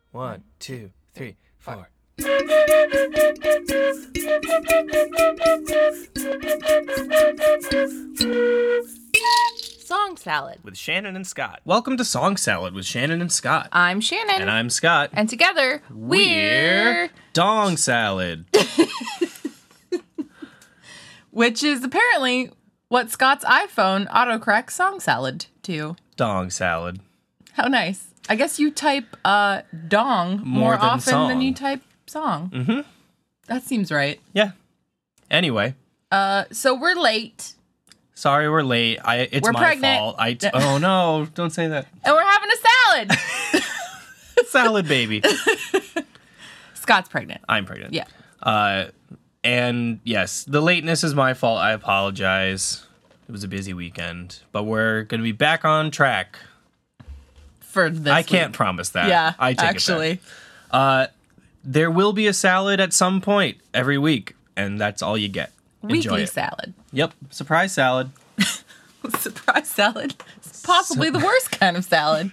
One, two, three, four. Song Salad With Shannon and Scott. Welcome to Song Salad with Shannon and Scott. I'm Shannon. And I'm Scott. And together, we're... Dong Salad. Which is apparently what Scott's iPhone autocorrects Song Salad to. Dong Salad. How nice. I guess you type dong more than often song. than you type song. Mm-hmm. That seems right. Yeah. Anyway. So we're late. Sorry we're late. It's We're my pregnant. fault. Oh no, don't say that. And we're having a salad. Salad baby. Scott's pregnant. I'm pregnant. Yeah. And yes, the lateness is my fault. I apologize. It was a busy weekend. But we're going to be back on track. For this I can't week. promise that. Yeah, I take actually. it back. There will be a salad at some point every week, and that's all you get. Enjoy Weekly it. salad. Yep, surprise salad. Surprise salad. It's possibly the worst kind of salad.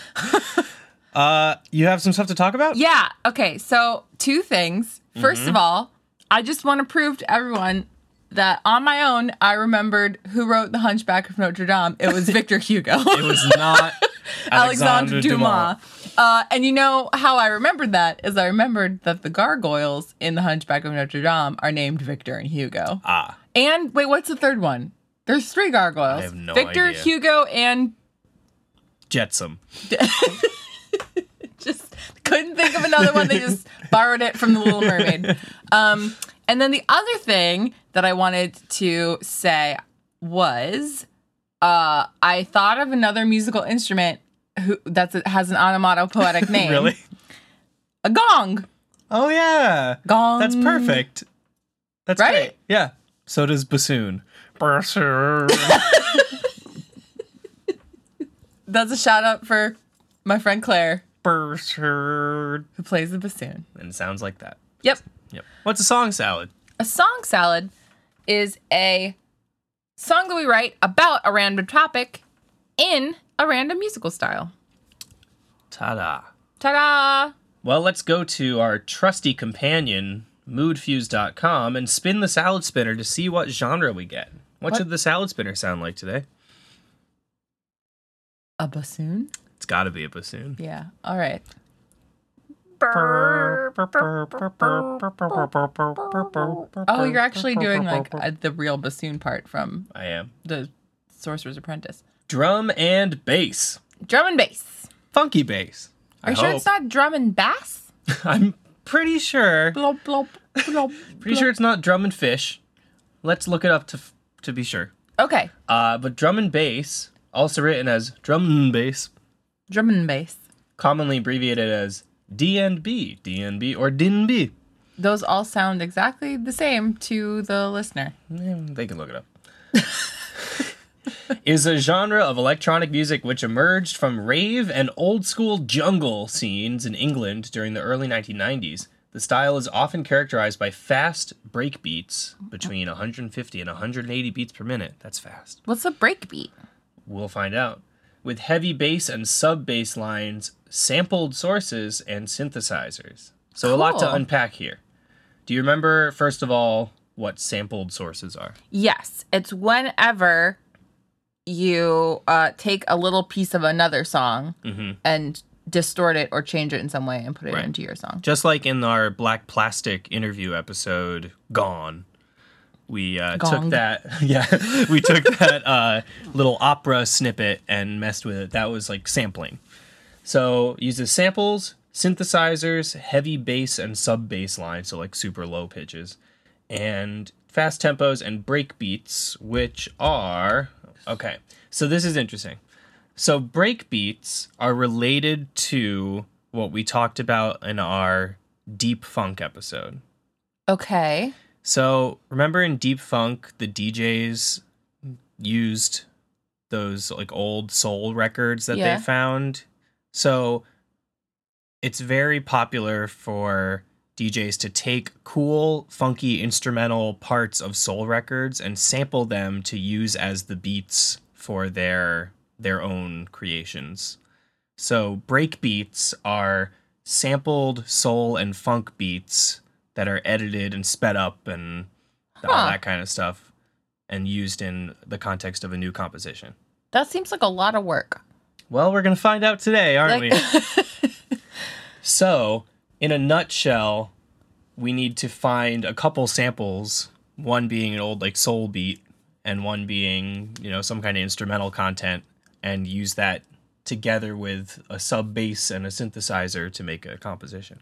You have some stuff to talk about? Yeah. Okay. So, two things. First of all, I just want to prove to everyone that on my own, I remembered who wrote The Hunchback of Notre Dame. It was Victor Hugo. It was not Alexandre Dumas. And you know how I remembered that is I remembered that the gargoyles in The Hunchback of Notre Dame are named Victor and Hugo. Ah, And wait, what's the third one? There's three gargoyles. I have no Victor, idea. Hugo, and Jetsam. just couldn't think of another one. They just borrowed it from The Little Mermaid. And then the other thing that I wanted to say was I thought of another musical instrument has an onomatopoetic name. Really? A gong. Oh, yeah. Gong. That's perfect. That's Right? great. Yeah. So does bassoon. Bassoon. That's a shout out for my friend Claire, Bassoon. who plays the bassoon. And it sounds like that. Yep. Yep. What's a song salad? A song salad is a song that we write about a random topic in a random musical style. Ta-da. Ta-da! Well, let's go to our trusty companion, moodfuse.com, and spin the salad spinner to see what genre we get. What should the salad spinner sound like today? A bassoon? It's got to be a bassoon. Yeah. All right. Oh, you're actually doing like the real bassoon part from I am. the Sorcerer's Apprentice. Drum and bass. Drum and bass. Funky bass. Are you sure it's not drum and bass? I'm pretty sure. Blop, blop, blop, Pretty sure it's not drum and fish. Let's look it up to be sure. Okay. But drum and bass, also written as drum and bass, Drum and bass. commonly abbreviated as DNB, or DNB. Those all sound exactly the same to the listener. They can look it up. Is a genre of electronic music which emerged from rave and old school jungle scenes in England during the early 1990s. The style is often characterized by fast break beats between 150 and 180 beats per minute. That's fast. What's a breakbeat? We'll find out. With heavy bass and sub-bass lines, sampled sources, and synthesizers. So a lot to Cool. unpack here. Do you remember, first of all, what sampled sources are? Yes. It's whenever you take a little piece of another song and distort it or change it in some way and put it Right. into your song. Just like in our Black Plastic interview episode, Gone, we took Gong. that, we took that little opera snippet and messed with it. That was like sampling. So uses samples, synthesizers, heavy bass and sub-bass lines, so like super low pitches, and fast tempos and break beats, which are... Okay, so this is interesting. So break beats are related to what we talked about in our Deep Funk episode. Okay. So remember in Deep Funk, the DJs used those like old soul records that Yeah. they found? So it's very popular for DJs to take cool, funky instrumental parts of soul records and sample them to use as the beats for their own creations. So break beats are sampled soul and funk beats that are edited and sped up and all that kind of stuff and used in the context of a new composition. That seems like a lot of work. Well, we're going to find out today, aren't we? So, in a nutshell, we need to find a couple samples, one being an old like soul beat and one being, some kind of instrumental content, and use that together with a sub bass and a synthesizer to make a composition.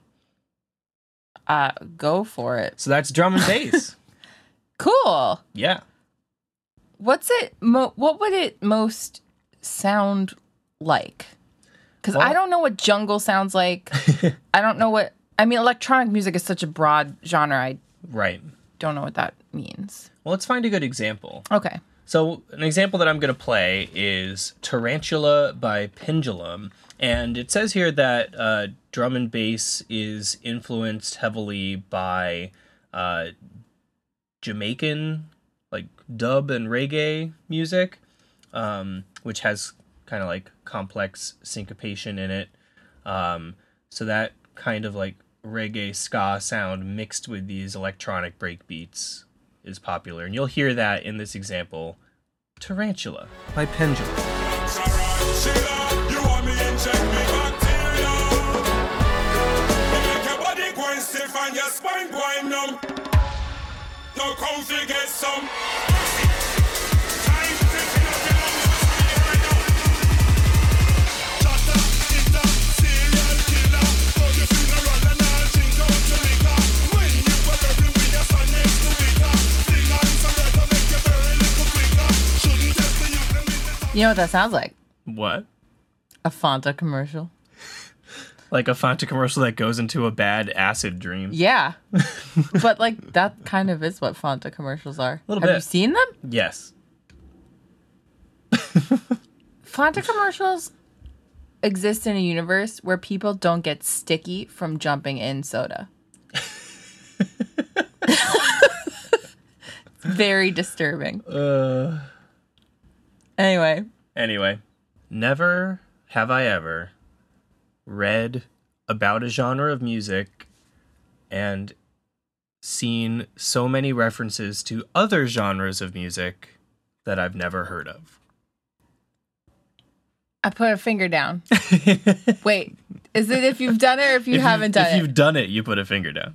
Go for it. So that's drum and bass. Cool. Yeah. What's it? What would it most sound like? Because I don't know what jungle sounds like. I don't know what. I mean, electronic music is such a broad genre. I don't know what that means. Well, let's find a good example. Okay. So an example that I'm going to play is Tarantula by Pendulum. And it says here that drum and bass is influenced heavily by Jamaican, like dub and reggae music, which has kind of like complex syncopation in it. So that kind of like reggae ska sound mixed with these electronic break beats is popular. And you'll hear that in this example, Tarantula by Pendulum. Tarantula, you want me and check me bacteria. You make your body going stiff and your spine going numb. No comfy, get some. Time to fill up your lungs with fire right now. Shut up, it's a serial killer. So you funeral and I'll drink out to liquor. When you were ready with your son next to Victor, sing on some red to make you burn a little quicker. Shouldn't test the youth and with the You know what that sounds like? What? A Fanta commercial. Like a Fanta commercial that goes into a bad acid dream. Yeah. But like that kind of is what Fanta commercials are. Little Have bit. you seen them? Yes. Fanta commercials exist in a universe where people don't get sticky from jumping in soda. It's very disturbing. Anyway. Never have I ever read about a genre of music and seen so many references to other genres of music that I've never heard of. I put a finger down. Wait, is it if you've done it or if you haven't done If it? you've done it, you put a finger down.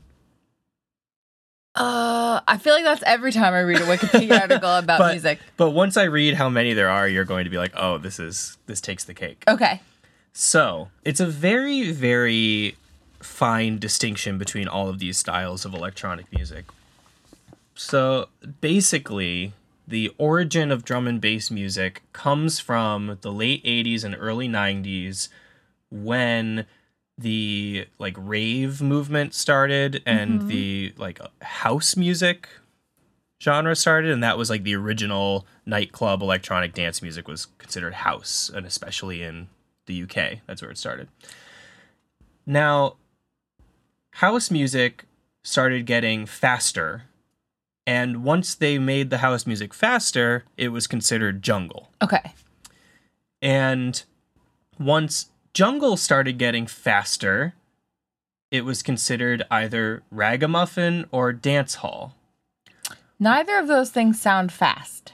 I feel like that's every time I read a Wikipedia article about music. But once I read how many there are, you're going to be like, oh, this takes the cake. Okay. So, it's a very, very fine distinction between all of these styles of electronic music. So, basically, the origin of drum and bass music comes from the late 80s and early 90s when the like rave movement started and the like house music genre started, and that was like the original nightclub electronic dance music was considered house, and especially in the UK, that's where it started. Now, house music started getting faster, and once they made the house music faster, it was considered jungle. Okay. And once jungle started getting faster, it was considered either ragamuffin or dance hall. Neither of those things sound fast.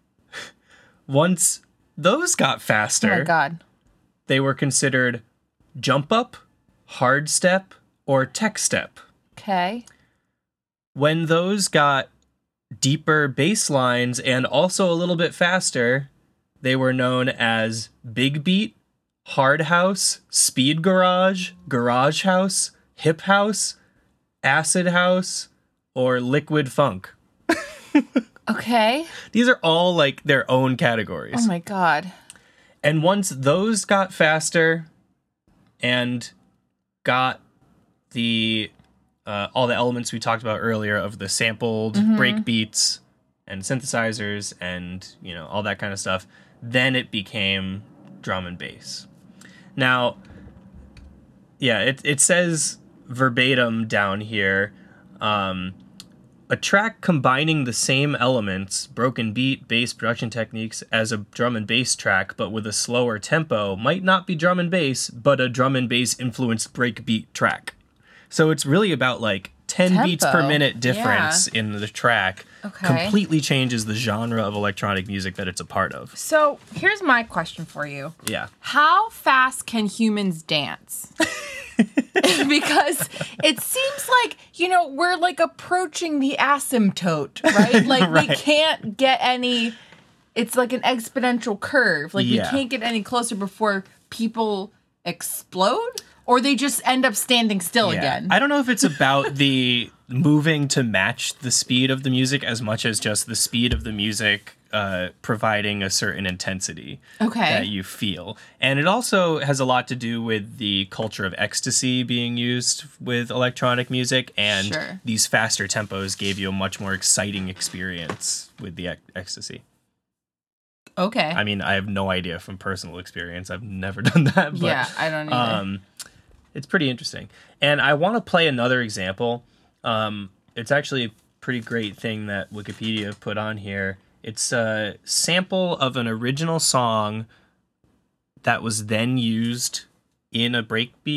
Once those got faster, Oh my God. they were considered jump up, hard step, or tech step. Okay. When those got deeper bass lines and also a little bit faster, they were known as big beat, hard house, speed garage, garage house, hip house, acid house, or liquid funk. Okay. These are all like their own categories. Oh my God. And once those got faster and got the all the elements we talked about earlier of the sampled break beats and synthesizers and all that kind of stuff, then it became drum and bass. Now, yeah, it says verbatim down here, a track combining the same elements, broken beat, bass production techniques, as a drum and bass track, but with a slower tempo, might not be drum and bass, but a drum and bass influenced breakbeat track. So it's really about like 10 beats per Tempo. minute difference in the track. Okay. Completely changes the genre of electronic music that it's a part of. So here's my question for you. Yeah. How fast can humans dance? Because it seems like, we're like approaching the asymptote, right? Like we can't get any, it's like an exponential curve. Like Yeah. we can't get any closer before people explode or they just end up standing still again. I don't know if it's about the moving to match the speed of the music as much as just the speed of the music providing a certain intensity that you feel. And it also has a lot to do with the culture of ecstasy being used with electronic music, and Sure. these faster tempos gave you a much more exciting experience with the ecstasy. Okay. I mean, I have no idea from personal experience. I've never done that. But, yeah, I don't either. it's pretty interesting. And I want to play another example. It's actually a pretty great thing that Wikipedia put on here. It's a sample of an original song that was then used in a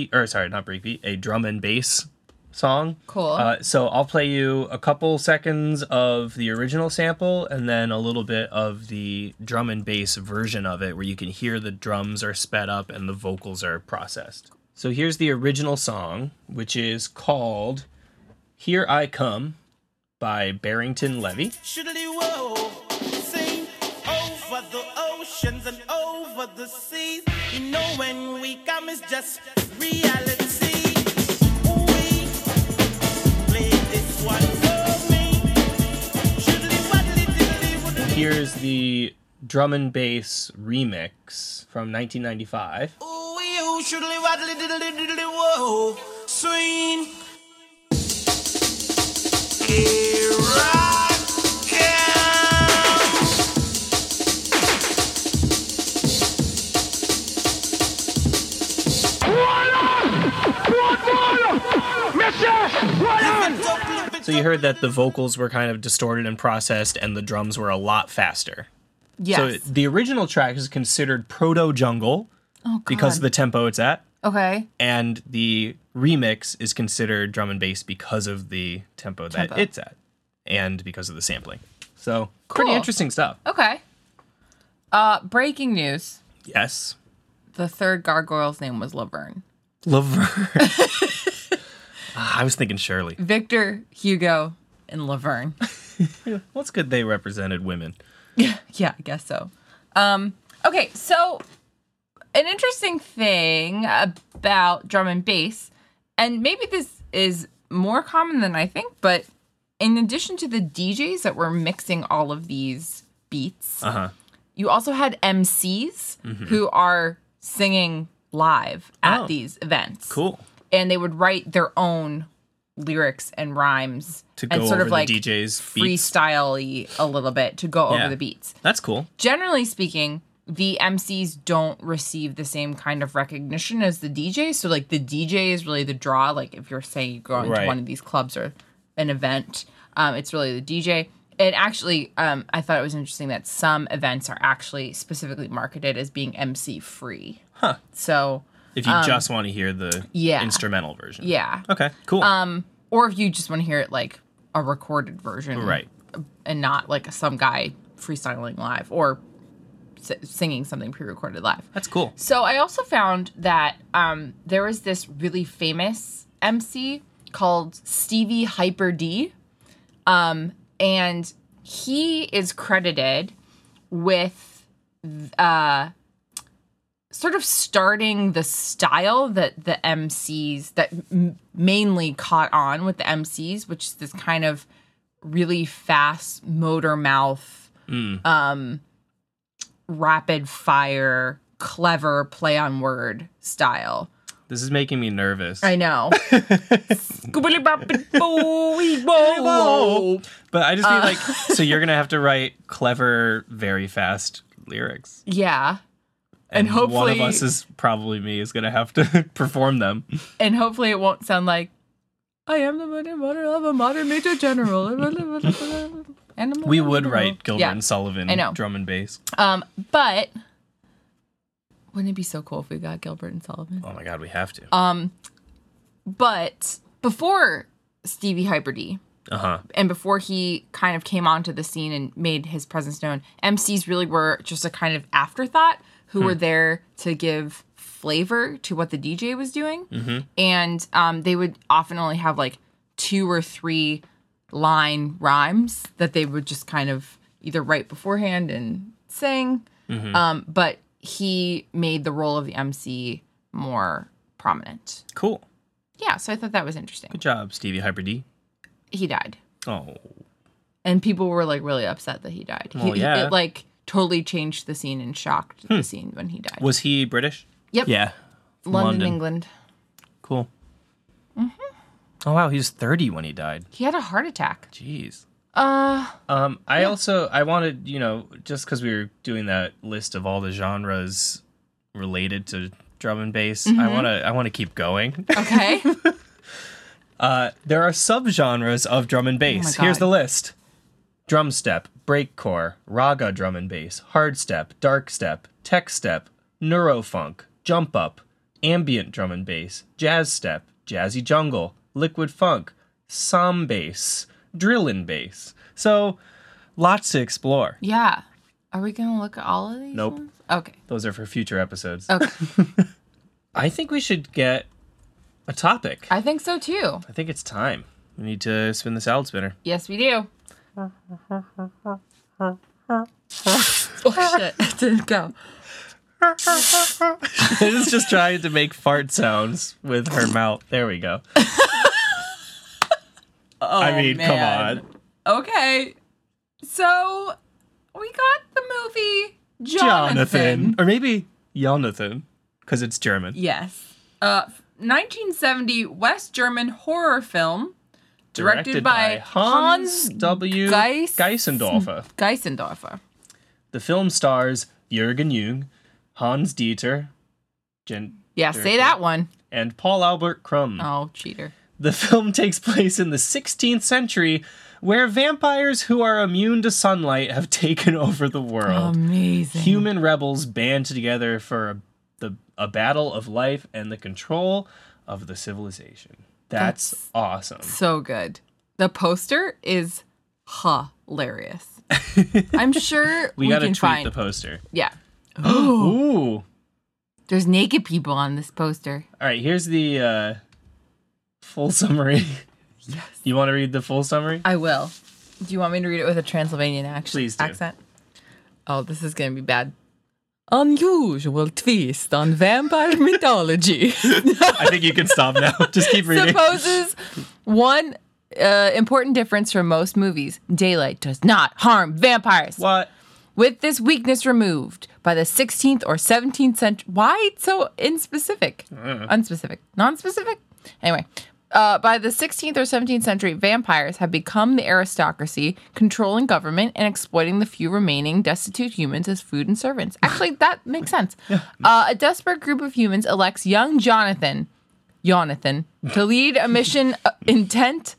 a drum and bass song. Cool. So I'll play you a couple seconds of the original sample and then a little bit of the drum and bass version of it where you can hear the drums are sped up and the vocals are processed. So here's the original song, which is called Here I Come by Barrington Levy. Shoodly whoa, sing over the oceans and over the seas. You know when we come it's just reality. We play this one for me. Shoodly waddly diddly woodly. Here's the drum and bass remix from 1995. Ooh, you shoodly waddly diddly diddly whoa, swing. Here I come. So you heard that the vocals were kind of distorted and processed and the drums were a lot faster. yes. So the original track is considered proto-jungle because of the tempo it's at, Okay. and the remix is considered drum and bass because of the tempo that it's at and because of the sampling. So pretty Cool. interesting stuff. Okay. Breaking news. Yes. The third gargoyle's name was Laverne. Laverne. I was thinking Shirley. Victor, Hugo, and Laverne. Well, it's good they represented women. Yeah, I guess so. Okay, so an interesting thing about drum and bass, and maybe this is more common than I think, but in addition to the DJs that were mixing all of these beats, you also had MCs who are singing live at Oh. these events. Cool. And they would write their own lyrics and rhymes To and go sort over of like the DJ's beats. freestyle-y a little bit to go Yeah. over the beats. That's cool. Generally speaking, the MCs don't receive the same kind of recognition as the DJ. So like the DJ is really the draw. Like if you're saying you're going to Right. one of these clubs or an event, it's really the DJ. And actually, I thought it was interesting that some events are actually specifically marketed as being MC free. Huh. So If you just want to hear the yeah. instrumental version. yeah. Okay, cool. Or if you just want to hear it like a recorded version. Right. And not like some guy freestyling live or singing something pre-recorded live. That's cool. So I also found that there was this really famous MC called Stevie Hyper D. And he is credited with sort of starting the style that the MCs, that mainly caught on with the MCs, which is this kind of really fast motor mouth, rapid fire, clever play on word style. This is making me nervous. I know. But I just feel like, so you're going to have to write clever, very fast lyrics. Yeah. And one hopefully, of us is probably me is going to have to perform them. and hopefully it won't sound like I am the mother of a modern major general. And I'm a We would general. write Gilbert Yeah. and Sullivan I know. drum and bass. But wouldn't it be so cool if we got Gilbert and Sullivan? Oh my god, we have to. But before Stevie Hyper D, and before he kind of came onto the scene and made his presence known, MCs really were just a kind of afterthought who were there to give flavor to what the DJ was doing. And they would often only have like 2 or 3 line rhymes that they would just kind of either write beforehand and sing. But he made the role of the MC more prominent. Cool. Yeah, so I thought that was interesting. Good job, Stevie Hyper D. He died. Oh. And people were like really upset that he died. Well, yeah. It like totally changed the scene and shocked the scene when he died. Was he British? Yep. Yeah. London, London. England. Cool. Oh wow, he was 30 when he died. He had a heart attack. Jeez. I wanted, just because we were doing that list of all the genres related to drum and bass, I want to keep going. Okay. There are subgenres of drum and bass. God. Here's the list: drum step, breakcore, raga drum and bass, hard step, dark step, tech step, neurofunk, jump up, ambient drum and bass, jazz step, jazzy jungle, liquid funk, som bass, drill and bass. So, lots to explore. Yeah. Are we going to look at all of these? Nope. ones? Okay. Those are for future episodes. Okay. I think we should get a topic. I think so too. I think it's time. We need to spin the salad spinner. Yes, we do. Oh, shit. It didn't go. It's just trying to make fart sounds with her mouth. There we go. I mean, man. come on. Okay. So, we got the movie Jonathan. Or maybe Jonathan, because it's German. Yes. 1970 West German horror film directed by Hans W. Geisendorfer. Geisendorfer. The film stars Jürgen Jung, Hans Dieter, Yeah, say that one. and Paul Albert Krum. Oh, cheater. The film takes place in the 16th century, where vampires who are immune to sunlight have taken over the world. Amazing. Human rebels band together for a battle of life and the control of the civilization. That's awesome. So good. The poster is hilarious. I'm sure we gotta can tweet find. the poster. Yeah. Ooh. There's naked people on this poster. All right, here's the full summary. Yes. You want to read the full summary? I will. Do you want me to read it with a Transylvanian Please do. accent? Oh, this is going to be bad. Unusual twist on vampire mythology. I think you can stop now. Just keep reading. Supposes one important difference from most movies. Daylight does not harm vampires. What? With this weakness removed by the 16th or 17th century. Why so inspecific? Unspecific. Non-specific? Anyway. By the 16th or 17th century, vampires have become the aristocracy, controlling government and exploiting the few remaining destitute humans as food and servants. Actually, that makes sense. A desperate group of humans elects young Jonathan, to lead a mission intent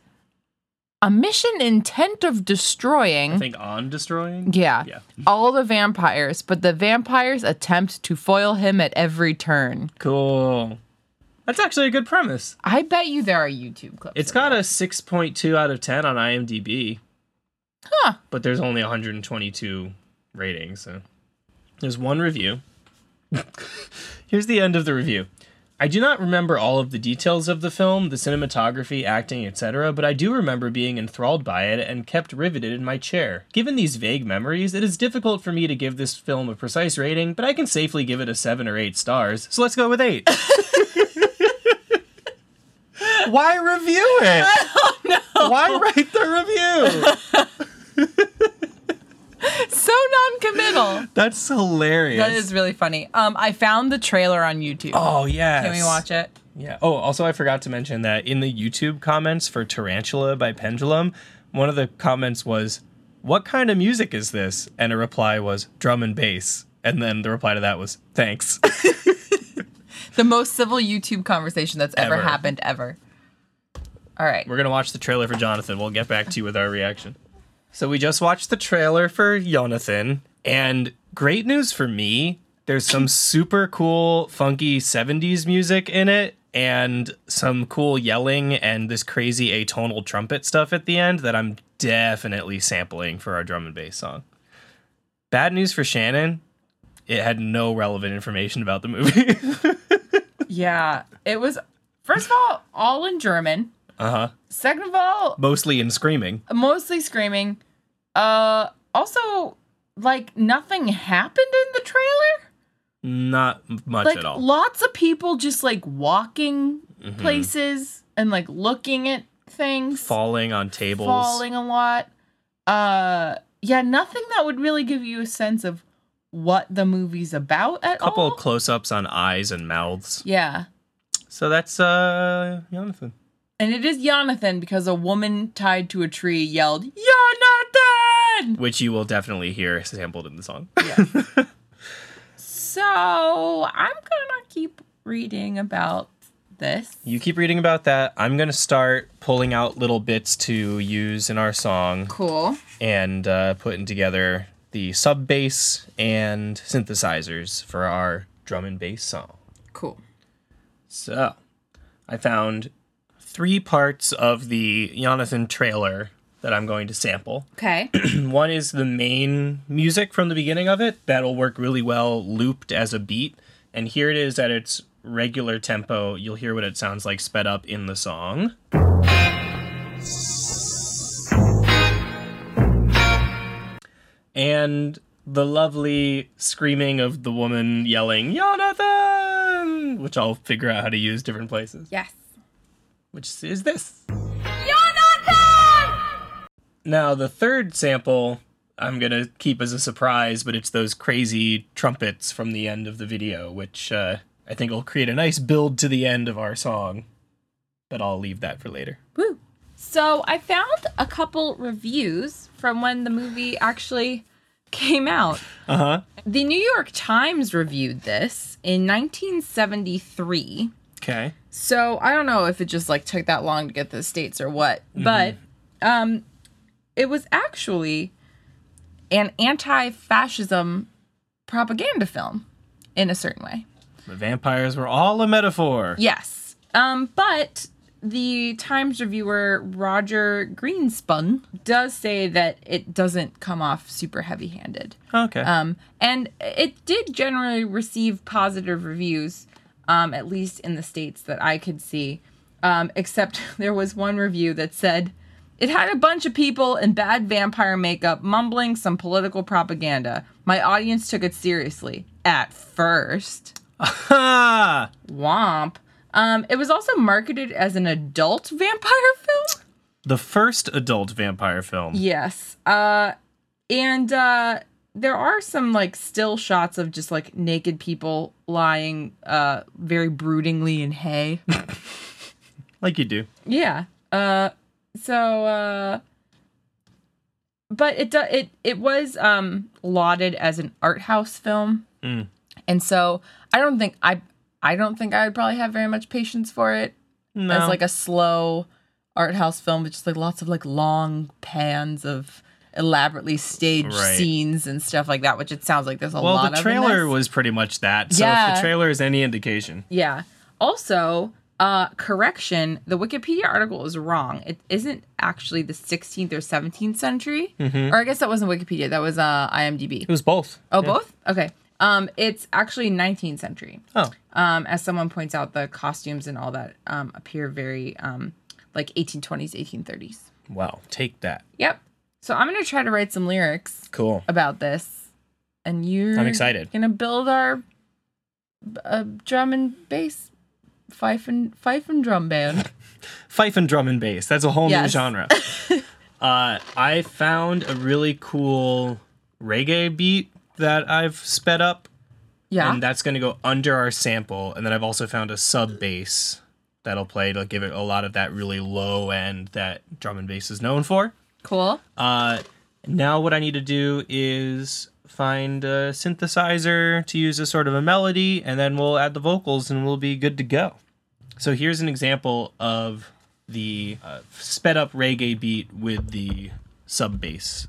of destroying. I think on destroying? Yeah. Yeah. All the vampires, but the vampires attempt to foil him at every turn. Cool. That's actually a good premise. I bet you there are YouTube clips. It's of got that. a 6.2 out of 10 on IMDb. Huh. But there's only 122 ratings, so there's one review. Here's the end of the review. I do not remember all of the details of the film, the cinematography, acting, etc., but I do remember being enthralled by it and kept riveted in my chair. Given these vague memories, it is difficult for me to give this film a precise rating, but I can safely give it a 7 or 8 stars, so let's go with 8. Why review it? Oh, no. Why write the review? So non-committal. That's hilarious. That is really funny. I found the trailer on YouTube. Oh, yes. Can we watch it? Yeah. Oh, also, I forgot to mention that in the YouTube comments for Tarantula by Pendulum, one of the comments was, "What kind of music is this?" And a reply was, "Drum and bass." And then the reply to that was, "Thanks." The most civil YouTube conversation that's ever Ever. happened ever. All right. We're going to watch the trailer for Jonathan. We'll get back to you with our reaction. So we just watched the trailer for Jonathan, and great news for me. There's some super cool, funky 70s music in it, and some cool yelling and this crazy atonal trumpet stuff at the end that I'm definitely sampling for our drum and bass song. Bad news for Shannon. It had no relevant information about the movie. Yeah, it was, first of all in German. Uh-huh. Second of all, Mostly in screaming. mostly screaming. Also, like, nothing happened in the trailer. Not much Like, at all. lots of people just, like, walking places and, like, looking at things. Falling on tables. Falling a lot. Yeah, nothing that would really give you a sense of what the movie's about at Couple all. of close-ups on eyes and mouths. Yeah. So that's Jonathan. And it is Jonathan because a woman tied to a tree yelled, Jonathan! Which you will definitely hear sampled in the song. Yeah. So I'm gonna keep reading about this. You keep reading about that. I'm going to start pulling out little bits to use in our song Cool. and putting together the sub bass and synthesizers for our drum and bass song. Cool. So I found 3 parts of the Jonathan trailer that I'm going to sample. Okay. One is the main music from the beginning of it that'll work really well looped as a beat. And here it is at its regular tempo. You'll hear what it sounds like sped up in the song. And the lovely screaming of the woman yelling, Jonathan! Which I'll figure out how to use different places. Yes. Which is this. Jonathan! Now, the third sample I'm going to keep as a surprise, but it's those crazy trumpets from the end of the video, which I think will create a nice build to the end of our song. But I'll leave that for later. Woo. So I found a couple reviews from when the movie actually came out. Uh-huh. The New York Times reviewed this in 1973. Okay. So I don't know if it just like took that long to get to the States or what, but it was actually an anti-fascism propaganda film in a certain way. The vampires were all a metaphor. Yes. But the Times reviewer Roger Greenspun does say that it doesn't come off super heavy-handed. Okay. And it did generally receive positive reviews, at least in the States that I could see. Except there was one review that said, it had a bunch of people in bad vampire makeup mumbling some political propaganda. My audience took it seriously. At first. Ha! Womp. It was also marketed as an adult vampire film. The first adult vampire film. Yes. And there are some like still shots of just like naked people lying very broodingly in hay. Like you do. Yeah. But it was lauded as an art house film. Mm. And so I don't think I would probably have very much patience for it No. as like a slow art house film with just like lots of like long pans of elaborately staged Right. scenes and stuff like that, which it sounds like there's a Well, lot the of. trailer in this. was pretty much that. So Yeah. if the trailer is any indication. Yeah. Also, correction, the Wikipedia article is wrong. It isn't actually the 16th or 17th century. Or I guess that wasn't Wikipedia. That was IMDb. It was both. Oh, Yeah. both? Okay. It's actually 19th century. Oh. As someone points out, the costumes and all that appear very like 1820s, 1830s. Wow. Take that. Yep. So I'm going to try to write some lyrics Cool. about this. And you're I'm excited. going to build our drum and bass fife and drum band. Fife and drum and bass. That's a whole new Yes. genre. I found a really cool reggae beat that I've sped up. Yeah. And that's going to go under our sample. And then I've also found a sub bass that'll play to give it a lot of that really low end that drum and bass is known for. Cool. Now what I need to do is find a synthesizer to use as sort of a melody, and then we'll add the vocals and we'll be good to go. So here's an example of the sped up reggae beat with the sub bass.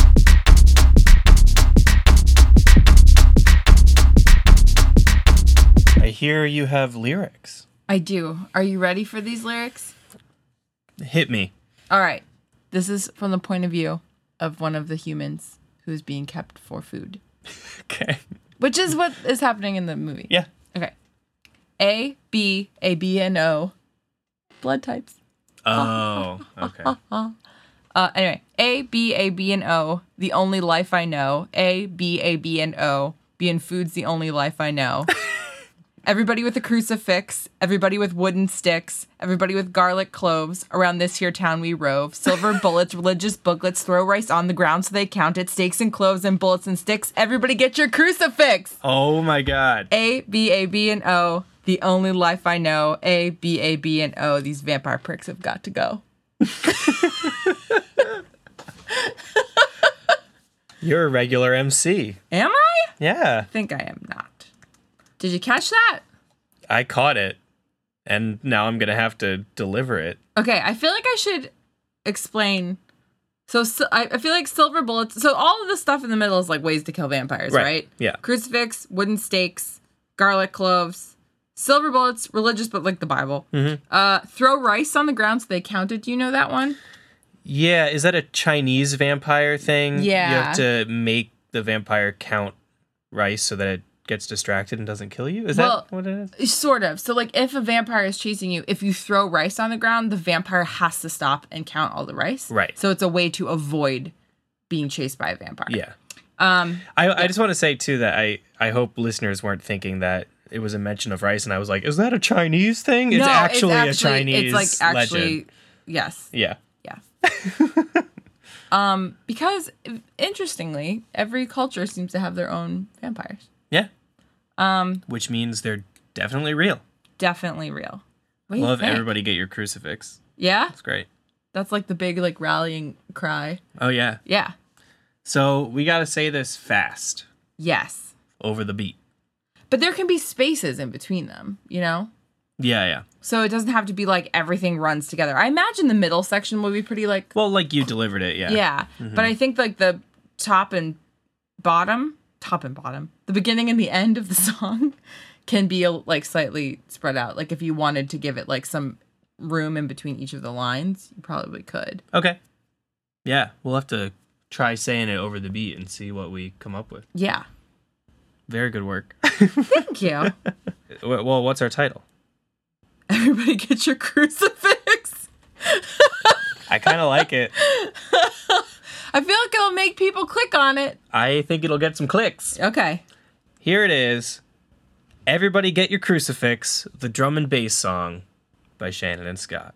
I hear you have lyrics. I do. Are you ready for these lyrics? Hit me. All right. This is from the point of view of one of the humans who is being kept for food, Okay. which is what is happening in the movie. Yeah. Okay. A, B, and O. Blood types. Oh, okay. Anyway, A, B, and O. The only life I know. A, B, and O. Being food's the only life I know. Everybody with a crucifix, everybody with wooden sticks, everybody with garlic cloves. Around this here town we rove. Silver bullets, religious booklets, throw rice on the ground so they count it. Steaks and cloves and bullets and sticks. Everybody get your crucifix. Oh my God. A, B, and O. The only life I know. A, B, and O. These vampire pricks have got to go. You're a regular MC. Am I? Yeah. I think I am not. Did you catch that? I caught it. And now I'm going to have to deliver it. Okay, I feel like I should explain. So I feel like silver bullets. So all of the stuff in the middle is like ways to kill vampires, right? Yeah. Crucifix, wooden stakes, garlic cloves, silver bullets, religious, but like the Bible. Mm-hmm. Throw rice on the ground so they count it. Do you know that one? Yeah. Is that a Chinese vampire thing? Yeah. You have to make the vampire count rice so that it gets distracted and doesn't kill you? Is that what it is? Sort of. So like if a vampire is chasing you, if you throw rice on the ground, the vampire has to stop and count all the rice. Right. So it's a way to avoid being chased by a vampire. Yeah. I just want to say too that I hope listeners weren't thinking that it was a mention of rice and I was like, is that a Chinese thing? It's No, actually a Chinese it's like actually legend. yes. Yeah. Yeah. Because interestingly, every culture seems to have their own vampires. Yeah. Which means they're definitely real. Definitely real. What do you Love think? everybody get your crucifix. Yeah? It's great. That's like the big like rallying cry. Oh yeah. Yeah. So we got to say this fast Yes. over the beat. But there can be spaces in between them, you know? Yeah. So it doesn't have to be like everything runs together. I imagine the middle section will be pretty like Well, like you delivered it. Yeah. yeah. But I think like the top and bottom, the beginning and the end of the song can be like slightly spread out. Like if you wanted to give it like some room in between each of the lines, you probably could. Okay. Yeah. We'll have to try saying it over the beat and see what we come up with. Yeah. Very good work. Thank you. Well, what's our title? Everybody get your crucifix. I kind of like it. I feel like it'll make people click on it. I think it'll get some clicks. Okay. Here it is. Everybody Get Your Crucifix, the drum and bass song by Shannon and Scott.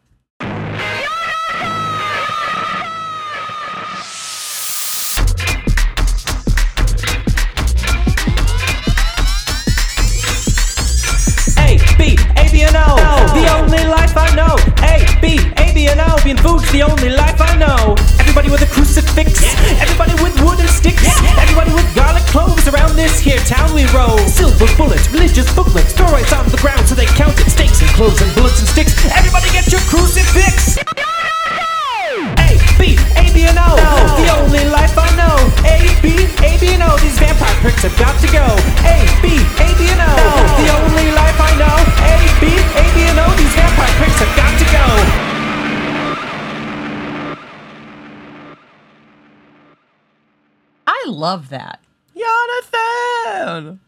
A-B-A-B-N-O, the only life I know. A-B-A-B-N-O, being food's the only life I know. Everybody with a crucifix, everybody with wooden sticks, everybody with garlic cloves. Around this here town we roll. Silver bullets, religious booklets, throw rice on the ground so they count it. Steaks and cloves and bullets and sticks, everybody get your crucifix. A-B-A-B-N-O, the only life I know. A-B-A-B-N-O, these vampire pricks have got to go. A-B-A-B-N-O, the only life I know. A-B-A-B-N-O, these vampire pricks have got to go. I love that. Jonathan!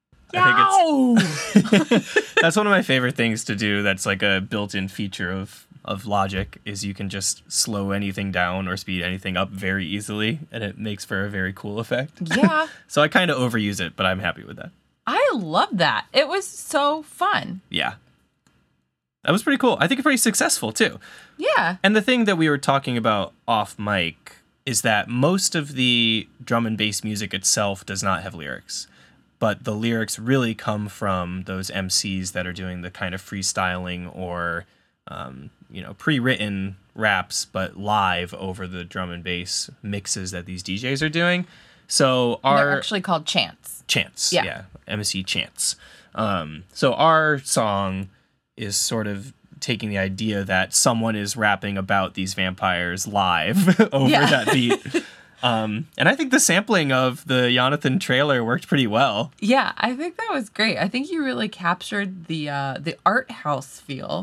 I think that's one of my favorite things to do. That's like a built-in feature of Logic is you can just slow anything down or speed anything up very easily, and it makes for a very cool effect. Yeah. So I kind of overuse it, but I'm happy with that. I love that. It was so fun. Yeah. That was pretty cool. I think it's pretty successful, too. Yeah. And the thing that we were talking about off mic is that most of the drum and bass music itself does not have lyrics. But the lyrics really come from those MCs that are doing the kind of freestyling or, pre-written raps, but live over the drum and bass mixes that these DJs are doing. So They're actually called chants. Chants, Yeah. MC chants. So our song is sort of taking the idea that someone is rapping about these vampires live over Yeah. that beat. And I think the sampling of the Jonathan trailer worked pretty well. Yeah, I think that was great. I think you really captured the art house feel.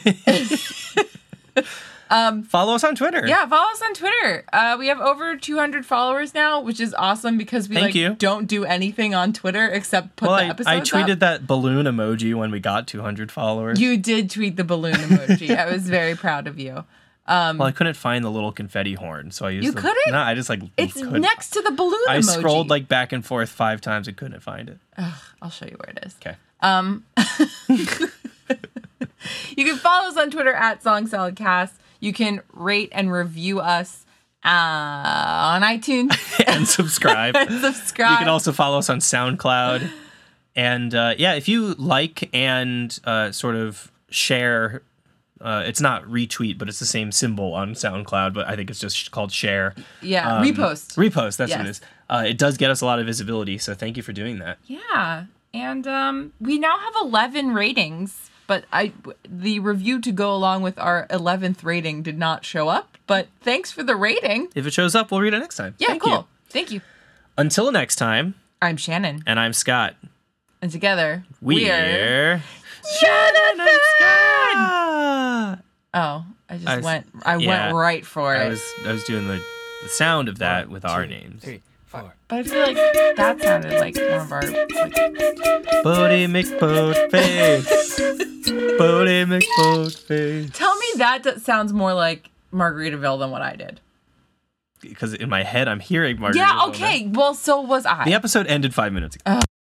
Follow us on Twitter. Yeah, follow us on Twitter. We have over 200 followers now, which is awesome because we Thank you. don't do anything on Twitter except put Well, the I episodes tweeted up. that balloon emoji when we got 200 followers. You did tweet the balloon emoji. I was very proud of you. Well, I couldn't find the little confetti horn, so I used You the... couldn't? No, I just like... It's couldn't. next to the balloon I emoji. scrolled like back and forth 5 times and couldn't find it. I'll show you where it is. Okay. You can follow us on Twitter at SongSaladCast. You can rate and review us on iTunes. And subscribe. Subscribe. You can also follow us on SoundCloud. And yeah, if you like and sort of share, it's not retweet, but it's the same symbol on SoundCloud, but I think it's just called share. Yeah, repost. Repost, that's what it Yes. is. It does get us a lot of visibility, so thank you for doing that. Yeah, and we now have 11 ratings, but the review to go along with our 11th rating did not show up. But thanks for the rating. If it shows up, we'll read it next time. Yeah, Thank cool. you. Thank you. Until next time, I'm Shannon, and I'm Scott. and together We're... Jonathan. Ah! Oh, I yeah, went right for it. I was doing the sound of that with our names. 3, 4. But I feel like that sounded like one of our. Bodie McBoatface. Bodie McBoatface. Tell me that sounds more like Margaritaville than what I did. Because in my head, I'm hearing Margaret. Yeah, okay. Well, so was I. The episode ended 5 minutes ago.